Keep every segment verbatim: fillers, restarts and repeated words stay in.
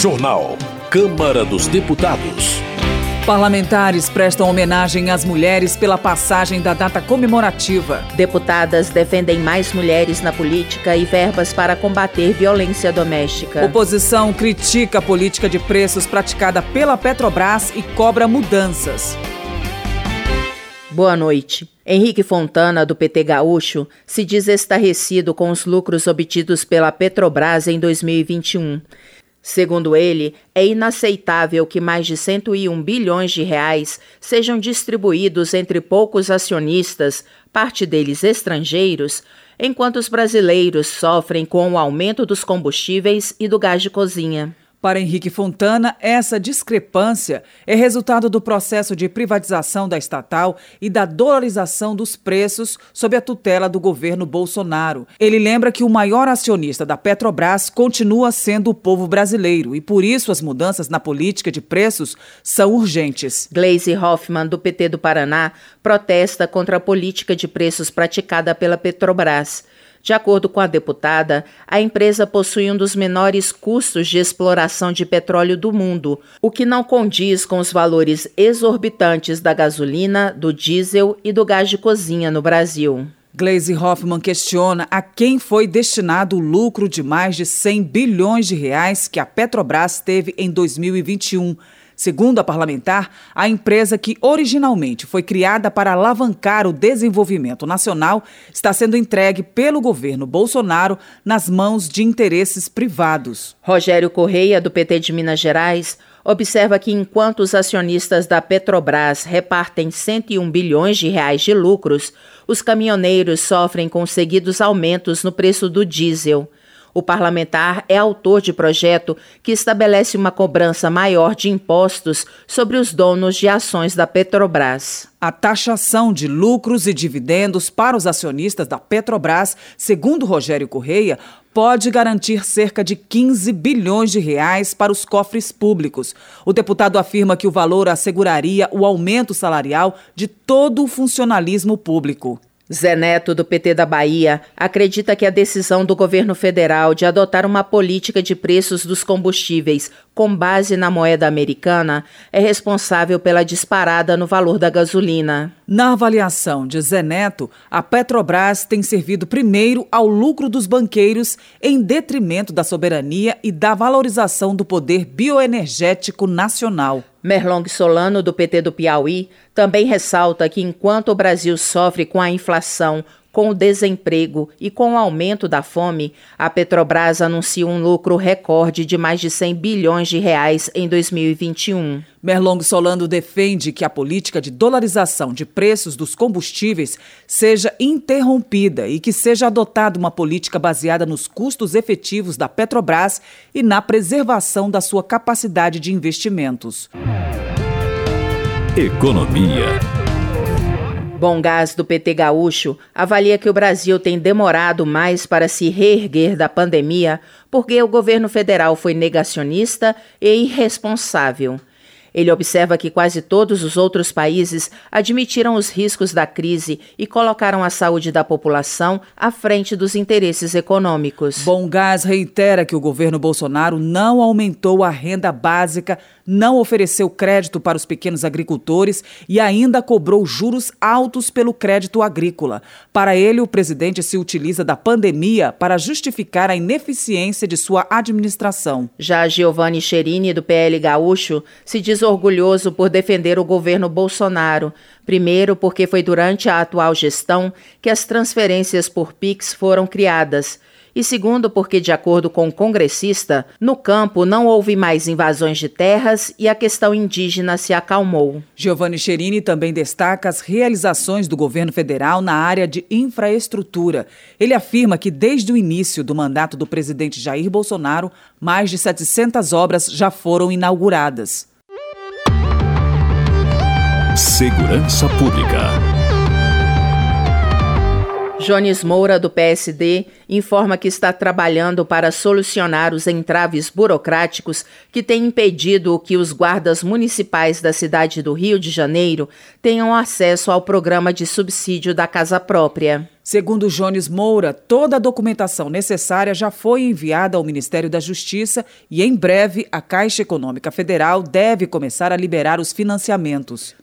Jornal. Câmara dos Deputados. Parlamentares prestam homenagem às mulheres pela passagem da data comemorativa. Deputadas defendem mais mulheres na política e verbas para combater violência doméstica. Oposição critica a política de preços praticada pela Petrobras e cobra mudanças. Boa noite. Henrique Fontana, do P T Gaúcho, se diz estarrecido com os lucros obtidos pela Petrobras em dois mil e vinte e um. Segundo ele, é inaceitável que mais de cento e um bilhões de reais sejam distribuídos entre poucos acionistas, parte deles estrangeiros, enquanto os brasileiros sofrem com o aumento dos combustíveis e do gás de cozinha. Para Henrique Fontana, essa discrepância é resultado do processo de privatização da estatal e da dolarização dos preços sob a tutela do governo Bolsonaro. Ele lembra que o maior acionista da Petrobras continua sendo o povo brasileiro e, por isso, as mudanças na política de preços são urgentes. Gleisi Hoffmann, do P T do Paraná, protesta contra a política de preços praticada pela Petrobras. De acordo com a deputada, a empresa possui um dos menores custos de exploração de petróleo do mundo, o que não condiz com os valores exorbitantes da gasolina, do diesel e do gás de cozinha no Brasil. Gleisi Hoffmann questiona a quem foi destinado o lucro de mais de cem bilhões de reais que a Petrobras teve em dois mil e vinte e um. Segundo a parlamentar, a empresa que originalmente foi criada para alavancar o desenvolvimento nacional está sendo entregue pelo governo Bolsonaro nas mãos de interesses privados. Rogério Correia, do P T de Minas Gerais, observa que enquanto os acionistas da Petrobras repartem cento e um bilhões de reais de lucros, os caminhoneiros sofrem com seguidos aumentos no preço do diesel. O parlamentar é autor de projeto que estabelece uma cobrança maior de impostos sobre os donos de ações da Petrobras. A taxação de lucros e dividendos para os acionistas da Petrobras, segundo Rogério Correia, pode garantir cerca de quinze bilhões de reais para os cofres públicos. O deputado afirma que o valor asseguraria o aumento salarial de todo o funcionalismo público. Zé Neto, do P T da Bahia, acredita que a decisão do governo federal de adotar uma política de preços dos combustíveis com base na moeda americana é responsável pela disparada no valor da gasolina. Na avaliação de Zé Neto, a Petrobras tem servido primeiro ao lucro dos banqueiros em detrimento da soberania e da valorização do poder bioenergético nacional. Merlong Solano, do P T do Piauí, também ressalta que enquanto o Brasil sofre com a inflação, com o desemprego e com o aumento da fome, a Petrobras anuncia um lucro recorde de mais de cem bilhões de reais em dois mil e vinte e um. Merlong Solano defende que a política de dolarização de preços dos combustíveis seja interrompida e que seja adotada uma política baseada nos custos efetivos da Petrobras e na preservação da sua capacidade de investimentos. Economia. Bom Gás, do P T Gaúcho, avalia que o Brasil tem demorado mais para se reerguer da pandemia porque o governo federal foi negacionista e irresponsável. Ele observa que quase todos os outros países admitiram os riscos da crise e colocaram a saúde da população à frente dos interesses econômicos. Bom Gás reitera que o governo Bolsonaro não aumentou a renda básica, não ofereceu crédito para os pequenos agricultores e ainda cobrou juros altos pelo crédito agrícola. Para ele, o presidente se utiliza da pandemia para justificar a ineficiência de sua administração. Já Giovanni Cherini, do P L Gaúcho, se diz orgulhoso por defender o governo Bolsonaro. Primeiro, porque foi durante a atual gestão que as transferências por Pix foram criadas. E segundo, porque, de acordo com o congressista, no campo não houve mais invasões de terras e a questão indígena se acalmou. Giovanni Cherini também destaca as realizações do governo federal na área de infraestrutura. Ele afirma que, desde o início do mandato do presidente Jair Bolsonaro, mais de setecentas obras já foram inauguradas. Segurança Pública. Jones Moura, do P S D, informa que está trabalhando para solucionar os entraves burocráticos que têm impedido que os guardas municipais da cidade do Rio de Janeiro tenham acesso ao programa de subsídio da casa própria. Segundo Jones Moura, toda a documentação necessária já foi enviada ao Ministério da Justiça e, em breve, a Caixa Econômica Federal deve começar a liberar os financiamentos.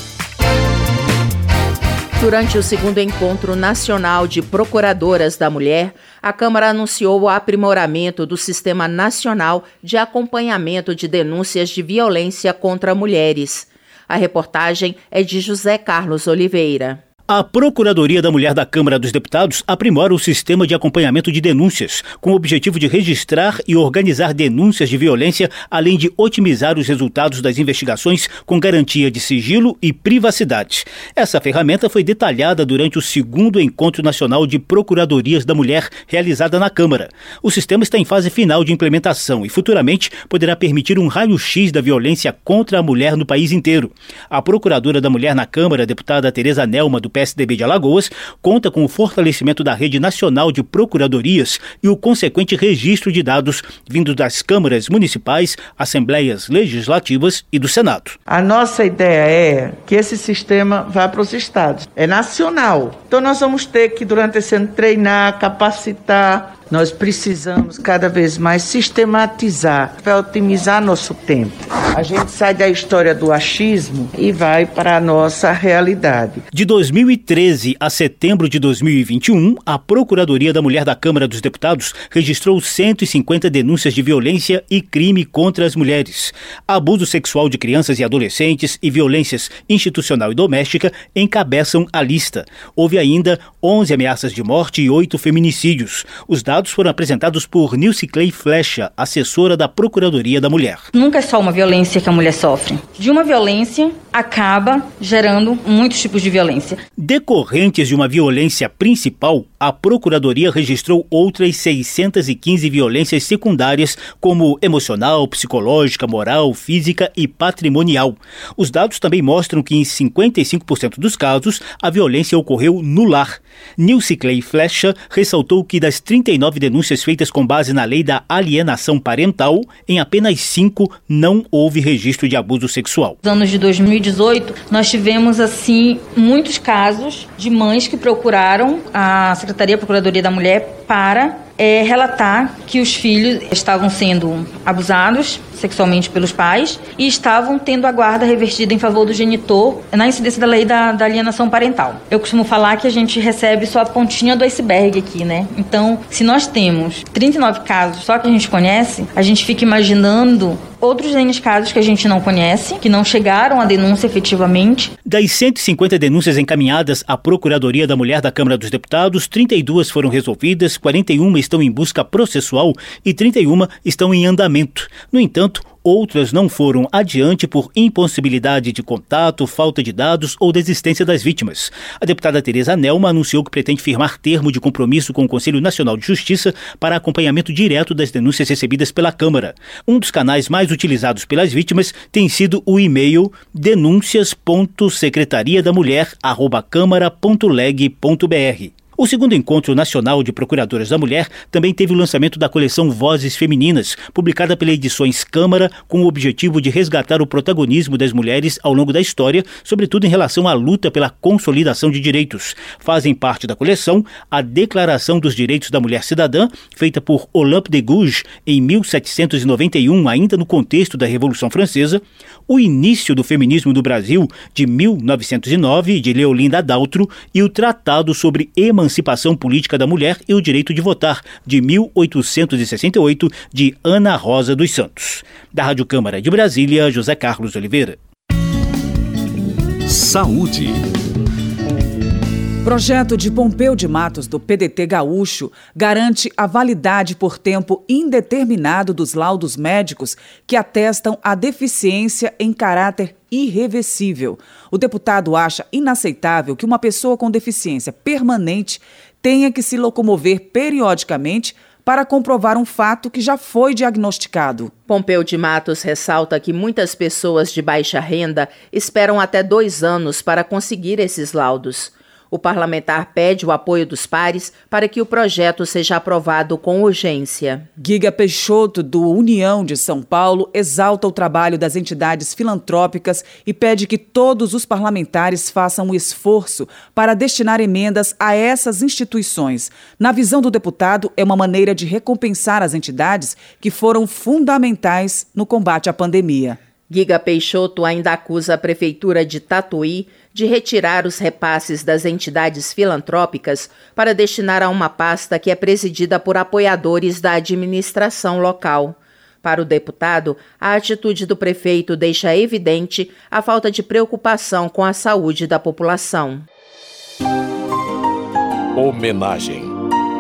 Durante o segundo Encontro Nacional de Procuradoras da Mulher, a Câmara anunciou o aprimoramento do Sistema Nacional de Acompanhamento de Denúncias de Violência contra Mulheres. A reportagem é de José Carlos Oliveira. A Procuradoria da Mulher da Câmara dos Deputados aprimora o sistema de acompanhamento de denúncias, com o objetivo de registrar e organizar denúncias de violência, além de otimizar os resultados das investigações com garantia de sigilo e privacidade. Essa ferramenta foi detalhada durante o segundo Encontro Nacional de Procuradorias da Mulher, realizada na Câmara. O sistema está em fase final de implementação e, futuramente, poderá permitir um raio-x da violência contra a mulher no país inteiro. A Procuradora da Mulher na Câmara, a deputada Tereza Nelma, do P S D B de Alagoas, conta com o fortalecimento da Rede Nacional de Procuradorias e o consequente registro de dados vindos das câmaras municipais, assembleias legislativas e do Senado. A nossa ideia é que esse sistema vá para os estados. É nacional. Então nós vamos ter que, durante esse ano, treinar, capacitar. Nós precisamos cada vez mais sistematizar para otimizar nosso tempo. A gente sai da história do achismo e vai para a nossa realidade. De dois mil e treze a setembro de dois mil e vinte e um, a Procuradoria da Mulher da Câmara dos Deputados registrou cento e cinquenta denúncias de violência e crime contra as mulheres. Abuso sexual de crianças e adolescentes e violências institucional e doméstica encabeçam a lista. Houve ainda onze ameaças de morte e oito feminicídios. Os dados dados foram apresentados por Nilce Clay Flecha, assessora da Procuradoria da Mulher. Nunca é só uma violência que a mulher sofre. De uma violência acaba gerando muitos tipos de violência. Decorrentes de uma violência principal, a Procuradoria registrou outras seiscentas e quinze violências secundárias, como emocional, psicológica, moral, física e patrimonial. Os dados também mostram que em cinquenta e cinco por cento dos casos, a violência ocorreu no lar. Nilce Clay Flecha ressaltou que das trinta e nove denúncias feitas com base na lei da alienação parental, em apenas cinco não houve registro de abuso sexual. Nos anos de dois mil e dezoito, nós tivemos, assim, muitos casos de mães que procuraram a Secretaria Procuradoria da Mulher para é, relatar que os filhos estavam sendo abusados sexualmente pelos pais e estavam tendo a guarda revertida em favor do genitor na incidência da lei da, da alienação parental. Eu costumo falar que a gente recebe só a pontinha do iceberg aqui, né? Então, se nós temos trinta e nove casos só que a gente conhece, a gente fica imaginando outros N casos que a gente não conhece, que não chegaram à denúncia efetivamente. Das cento e cinquenta denúncias encaminhadas à Procuradoria da Mulher da Câmara dos Deputados, trinta e duas foram resolvidas, quarenta e uma estão em busca processual e trinta e uma estão em andamento. No entanto, outras não foram adiante por impossibilidade de contato, falta de dados ou desistência das vítimas. A deputada Tereza Nelma anunciou que pretende firmar termo de compromisso com o Conselho Nacional de Justiça para acompanhamento direto das denúncias recebidas pela Câmara. Um dos canais mais utilizados pelas vítimas tem sido o e-mail denúncias ponto secretaria da mulher arroba câmara ponto leg ponto br. O segundo Encontro Nacional de Procuradoras da Mulher também teve o lançamento da coleção Vozes Femininas, publicada pela Edições Câmara, com o objetivo de resgatar o protagonismo das mulheres ao longo da história, sobretudo em relação à luta pela consolidação de direitos. Fazem parte da coleção a Declaração dos Direitos da Mulher Cidadã, feita por Olympe de Gouges em mil setecentos e noventa e um, ainda no contexto da Revolução Francesa, o Início do Feminismo do Brasil, de mil novecentos e nove, de Leolinda Daltro, e o Tratado sobre Emancipação Emancipação Política da Mulher e o Direito de Votar, de mil oitocentos e sessenta e oito, de Ana Rosa dos Santos. Da Rádio Câmara de Brasília, José Carlos Oliveira. Saúde. Projeto de Pompeu de Matos, do P D T Gaúcho, garante a validade por tempo indeterminado dos laudos médicos que atestam a deficiência em caráter irreversível. O deputado acha inaceitável que uma pessoa com deficiência permanente tenha que se locomover periodicamente para comprovar um fato que já foi diagnosticado. Pompeu de Matos ressalta que muitas pessoas de baixa renda esperam até dois anos para conseguir esses laudos. O parlamentar pede o apoio dos pares para que o projeto seja aprovado com urgência. Giga Peixoto, do União de São Paulo, exalta o trabalho das entidades filantrópicas e pede que todos os parlamentares façam um esforço para destinar emendas a essas instituições. Na visão do deputado, é uma maneira de recompensar as entidades que foram fundamentais no combate à pandemia. Giga Peixoto ainda acusa a Prefeitura de Tatuí de retirar os repasses das entidades filantrópicas para destinar a uma pasta que é presidida por apoiadores da administração local. Para o deputado, a atitude do prefeito deixa evidente a falta de preocupação com a saúde da população. Homenagem.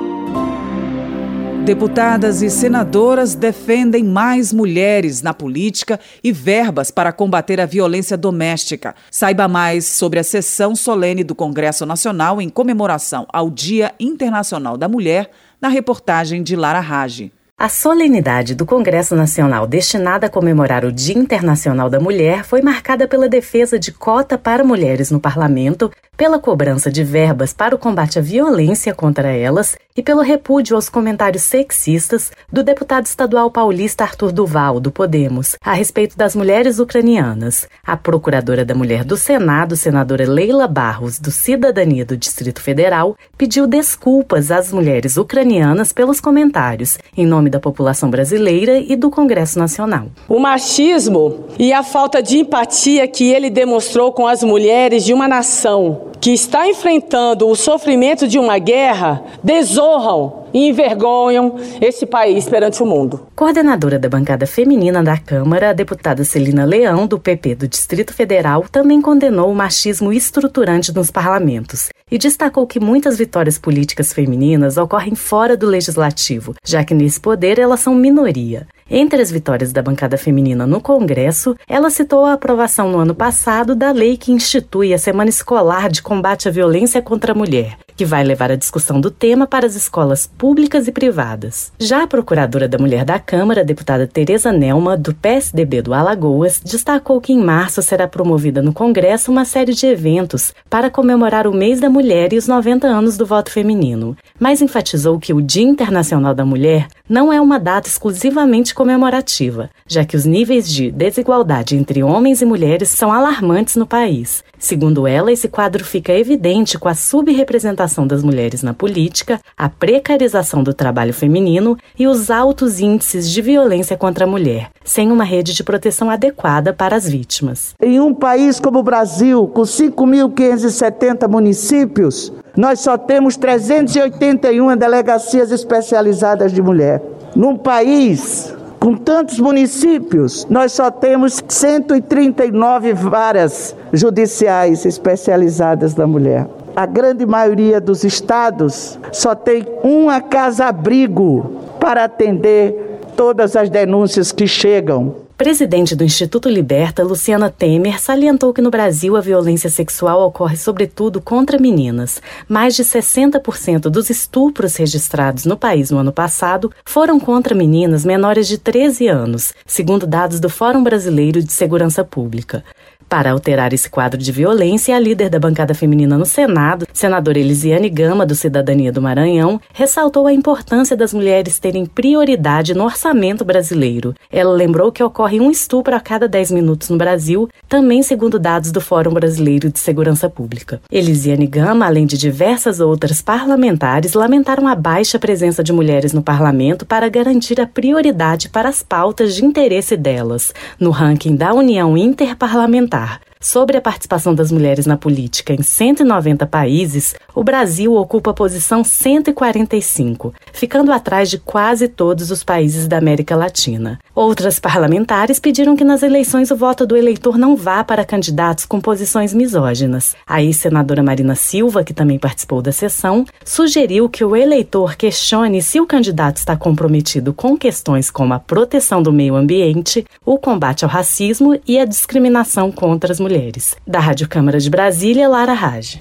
Deputadas e senadoras defendem mais mulheres na política e verbas para combater a violência doméstica. Saiba mais sobre a sessão solene do Congresso Nacional em comemoração ao Dia Internacional da Mulher, na reportagem de Lara Rage. A solenidade do Congresso Nacional destinada a comemorar o Dia Internacional da Mulher foi marcada pela defesa de cota para mulheres no parlamento, pela cobrança de verbas para o combate à violência contra elas e pelo repúdio aos comentários sexistas do deputado estadual paulista Arthur Duval, do Podemos, a respeito das mulheres ucranianas. A procuradora da Mulher do Senado, senadora Leila Barros, do Cidadania do Distrito Federal, pediu desculpas às mulheres ucranianas pelos comentários, em nome da população brasileira e do Congresso Nacional. O machismo e a falta de empatia que ele demonstrou com as mulheres de uma nação que está enfrentando o sofrimento de uma guerra desonram e envergonham esse país perante o mundo. Coordenadora da bancada feminina da Câmara, a deputada Celina Leão, do P P do Distrito Federal, também condenou o machismo estruturante nos parlamentos e destacou que muitas vitórias políticas femininas ocorrem fora do legislativo, já que nesse poder elas são minoria. Entre as vitórias da bancada feminina no Congresso, ela citou a aprovação no ano passado da lei que institui a Semana Escolar de Combate à Violência contra a Mulher, que vai levar a discussão do tema para as escolas públicas e privadas. Já a procuradora da Mulher da Câmara, a deputada Tereza Nelma, do P S D B do Alagoas, destacou que em março será promovida no Congresso uma série de eventos para comemorar o mês da mulher e os noventa anos do voto feminino, mas enfatizou que o Dia Internacional da Mulher não é uma data exclusivamente comemorativa, já que os níveis de desigualdade entre homens e mulheres são alarmantes no país. Segundo ela, esse quadro fica evidente com a subrepresentação das mulheres na política, a precarização do trabalho feminino e os altos índices de violência contra a mulher, sem uma rede de proteção adequada para as vítimas. Em um país como o Brasil, com cinco mil quinhentos e setenta municípios, nós só temos trezentas e oitenta e uma delegacias especializadas de mulher. Num país com tantos municípios, nós só temos cento e trinta e nove varas judiciais especializadas da mulher. A grande maioria dos estados só tem uma casa-abrigo para atender todas as denúncias que chegam. Presidente do Instituto Liberta, Luciana Temer, salientou que no Brasil a violência sexual ocorre sobretudo contra meninas. Mais de sessenta por cento dos estupros registrados no país no ano passado foram contra meninas menores de treze anos, segundo dados do Fórum Brasileiro de Segurança Pública. Para alterar esse quadro de violência, a líder da bancada feminina no Senado, senadora Elisiane Gama, do Cidadania do Maranhão, ressaltou a importância das mulheres terem prioridade no orçamento brasileiro. Ela lembrou que ocorre um estupro a cada dez minutos no Brasil, também segundo dados do Fórum Brasileiro de Segurança Pública. Elisiane Gama, além de diversas outras parlamentares, lamentaram a baixa presença de mulheres no parlamento para garantir a prioridade para as pautas de interesse delas, no ranking da União Interparlamentar. Sobre a participação das mulheres na política em cento e noventa países, o Brasil ocupa a posição cento e quarenta e cinco, ficando atrás de quase todos os países da América Latina. Outras parlamentares pediram que nas eleições o voto do eleitor não vá para candidatos com posições misóginas. A ex-senadora Marina Silva, que também participou da sessão, sugeriu que o eleitor questione se o candidato está comprometido com questões como a proteção do meio ambiente, o combate ao racismo e a discriminação contra as mulheres. Mulheres. Da Rádio Câmara de Brasília, Lara Rage.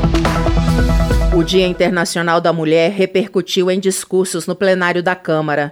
O Dia Internacional da Mulher repercutiu em discursos no plenário da Câmara.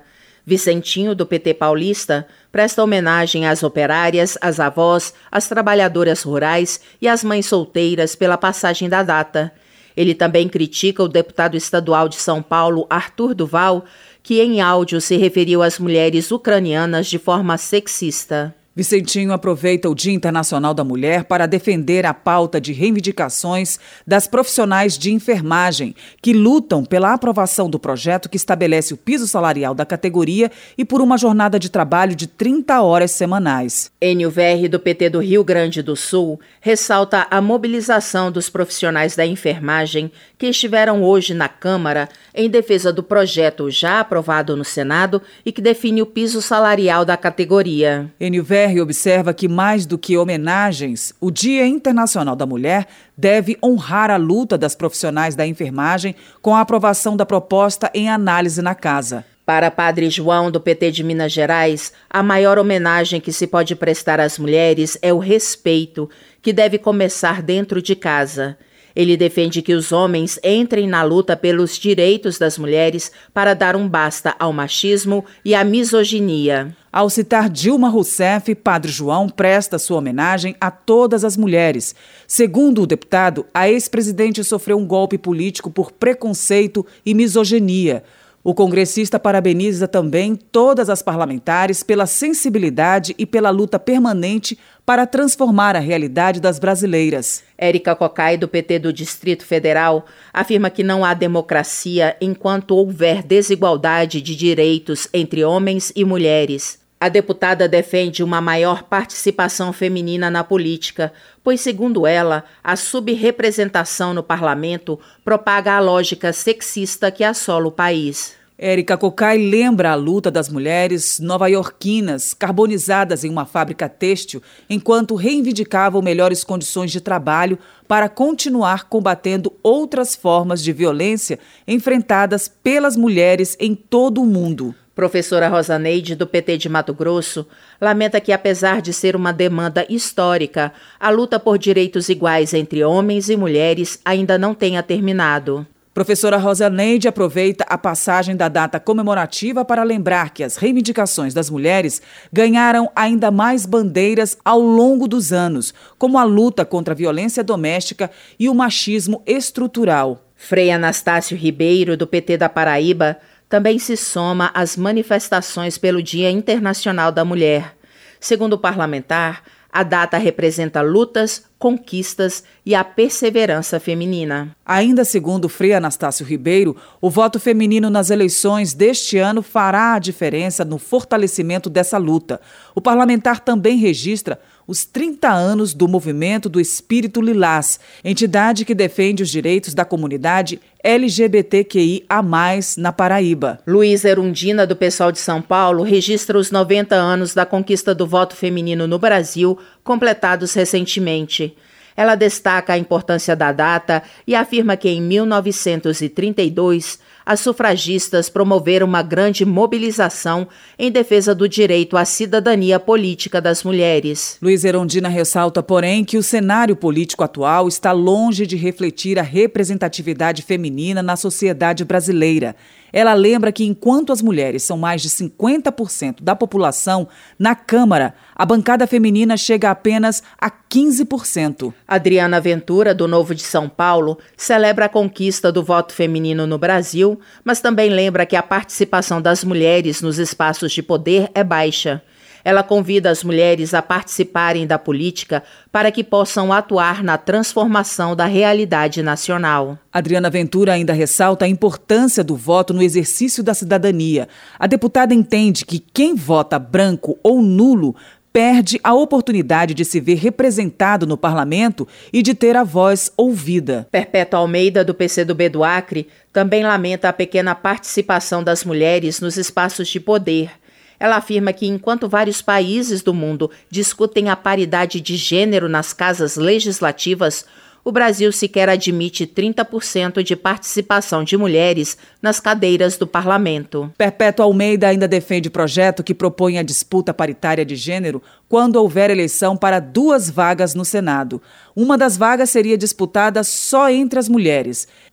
Vicentinho, do P T paulista, presta homenagem às operárias, às avós, às trabalhadoras rurais e às mães solteiras pela passagem da data. Ele também critica o deputado estadual de São Paulo, Arthur Duval, que em áudio se referiu às mulheres ucranianas de forma sexista. Vicentinho aproveita o Dia Internacional da Mulher para defender a pauta de reivindicações das profissionais de enfermagem, que lutam pela aprovação do projeto que estabelece o piso salarial da categoria e por uma jornada de trabalho de trinta horas semanais. Enio Verri, do P T do Rio Grande do Sul, ressalta a mobilização dos profissionais da enfermagem que estiveram hoje na Câmara em defesa do projeto já aprovado no Senado e que define o piso salarial da categoria. Enio Verri observa que, mais do que homenagens, o Dia Internacional da Mulher deve honrar a luta das profissionais da enfermagem com a aprovação da proposta em análise na casa. Para Padre João, do P T de Minas Gerais, a maior homenagem que se pode prestar às mulheres é o respeito, que deve começar dentro de casa. Ele defende que os homens entrem na luta pelos direitos das mulheres para dar um basta ao machismo e à misoginia. Ao citar Dilma Rousseff, Padre João presta sua homenagem a todas as mulheres. Segundo o deputado, a ex-presidente sofreu um golpe político por preconceito e misoginia. O congressista parabeniza também todas as parlamentares pela sensibilidade e pela luta permanente para transformar a realidade das brasileiras. Érica Cocai, do P T do Distrito Federal, afirma que não há democracia enquanto houver desigualdade de direitos entre homens e mulheres. A deputada defende uma maior participação feminina na política, pois, segundo ela, a subrepresentação no parlamento propaga a lógica sexista que assola o país. Érica Cocai lembra a luta das mulheres nova-iorquinas carbonizadas em uma fábrica têxtil, enquanto reivindicavam melhores condições de trabalho para continuar combatendo outras formas de violência enfrentadas pelas mulheres em todo o mundo. Professora Rosaneide, do P T de Mato Grosso, lamenta que, apesar de ser uma demanda histórica, a luta por direitos iguais entre homens e mulheres ainda não tenha terminado. Professora Rosaneide aproveita a passagem da data comemorativa para lembrar que as reivindicações das mulheres ganharam ainda mais bandeiras ao longo dos anos, como a luta contra a violência doméstica e o machismo estrutural. Frei Anastácio Ribeiro, do P T da Paraíba, também se soma às manifestações pelo Dia Internacional da Mulher. Segundo o parlamentar, a data representa lutas, conquistas e a perseverança feminina. Ainda segundo Frei Anastácio Ribeiro, o voto feminino nas eleições deste ano fará a diferença no fortalecimento dessa luta. O parlamentar também registra os trinta anos do Movimento do Espírito Lilás, entidade que defende os direitos da comunidade L G B T Q I A mais, na Paraíba. Luísa Erundina, do PSOL de São Paulo, registra os noventa anos da conquista do voto feminino no Brasil, completados recentemente. Ela destaca a importância da data e afirma que em mil novecentos e trinta e dois, as sufragistas promoveram uma grande mobilização em defesa do direito à cidadania política das mulheres. Luísa Erundina ressalta, porém, que o cenário político atual está longe de refletir a representatividade feminina na sociedade brasileira. Ela lembra que, enquanto as mulheres são mais de cinquenta por cento da população, na Câmara, a bancada feminina chega apenas a quinze por cento. Adriana Ventura, do Novo de São Paulo, celebra a conquista do voto feminino no Brasil, mas também lembra que a participação das mulheres nos espaços de poder é baixa. Ela convida as mulheres a participarem da política para que possam atuar na transformação da realidade nacional. Adriana Ventura ainda ressalta a importância do voto no exercício da cidadania. A deputada entende que quem vota branco ou nulo perde a oportunidade de se ver representado no parlamento e de ter a voz ouvida. Perpétua Almeida, do P C do B do Acre, também lamenta a pequena participação das mulheres nos espaços de poder. Ela afirma que, enquanto vários países do mundo discutem a paridade de gênero nas casas legislativas, o Brasil sequer admite trinta por cento de participação de mulheres nas cadeiras do parlamento. Perpétua Almeida ainda defende projeto que propõe a disputa paritária de gênero quando houver eleição para duas vagas no Senado. Uma das vagas seria disputada só entre as mulheres.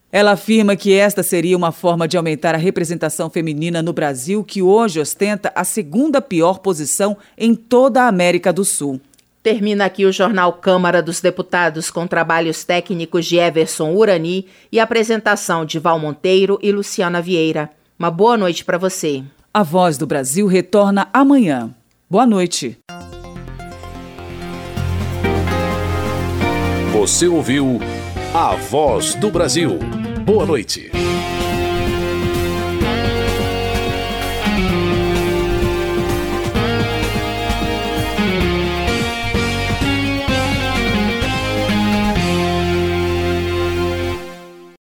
Ela afirma que esta seria uma forma de aumentar a representação feminina no Brasil, que hoje ostenta a segunda pior posição em toda a América do Sul. Termina aqui o Jornal Câmara dos Deputados com trabalhos técnicos de Everson Urani e apresentação de Val Monteiro e Luciana Vieira. Uma boa noite para você. A Voz do Brasil retorna amanhã. Boa noite. Você ouviu A Voz do Brasil. Boa noite.